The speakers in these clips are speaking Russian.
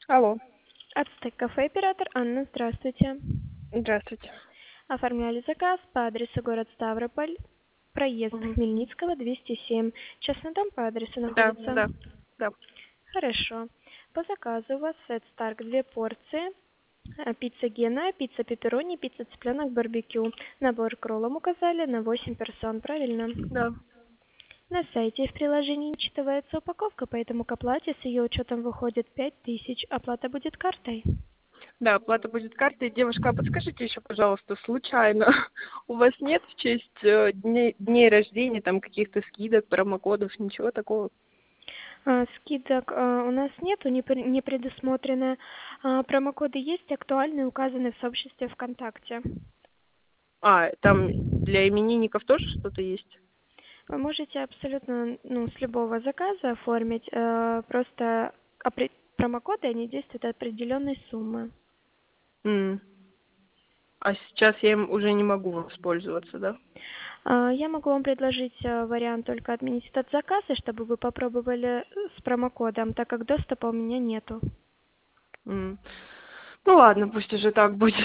Алло, Ацтек кафе, оператор Анна, здравствуйте. здравствуйте. Оформляли заказ по адресу город Ставрополь, проезд Мгм. Хмельницкого, 207. Частный дом по адресу Да, находится? да, да. Хорошо. По заказу у вас сет Старк 2 порции, пицца Гена, пицца пепперони, пицца цыпленок барбекю. Набор к роллам указали на 8 персон, правильно? Да. На сайте и в приложении учитывается упаковка, поэтому к оплате с ее учетом выходит 5000. Оплата будет картой. Да, оплата будет картой. Девушка, а подскажите еще, пожалуйста, случайно, у вас нет в честь дней рождения, там каких-то скидок, промокодов, ничего такого? Скидок у нас нету, не предусмотрены. Промокоды есть, актуальные, указаны в сообществе ВКонтакте. А, там для именинников тоже что-то есть? Вы можете абсолютно, с любого заказа оформить, просто промокоды, они действуют от определенной суммы. М. А сейчас я им уже не могу воспользоваться, да? Я могу вам предложить вариант только отменить этот заказ, и чтобы вы попробовали с промокодом, так как доступа у меня нету. М. Ну ладно, пусть уже так будет.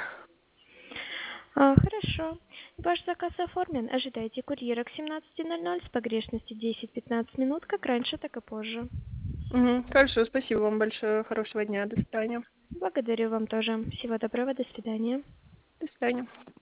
Хорошо. Ваш заказ оформлен. Ожидайте курьера к 17:00 с погрешностью 10-15 минут, как раньше, так и позже. Мгм. Хорошо, спасибо вам большое. Хорошего дня. До свидания. Благодарю вам тоже. Всего доброго. До свидания. До свидания.